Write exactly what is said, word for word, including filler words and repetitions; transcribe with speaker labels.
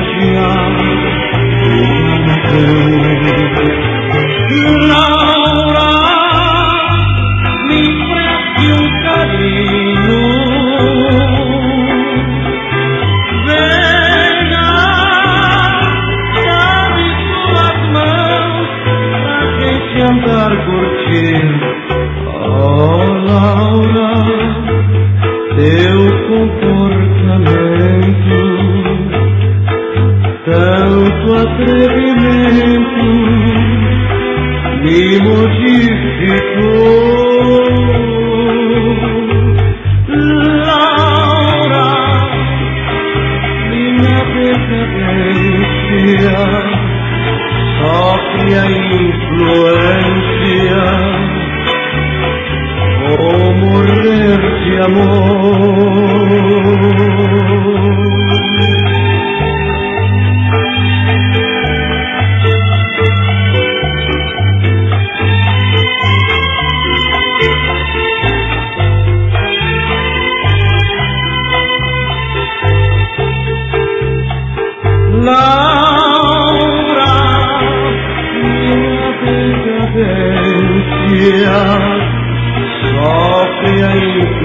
Speaker 1: contagiar Laura, me preste um carinho, venha, dá-me suas mãos pra gente andar curtindo. Oh Laura, teu comportamento, tanto atrevimento me modificou. Laura, minha decadência sofre a influência. Vou morrer de amor. Laura, minha decadência sofre a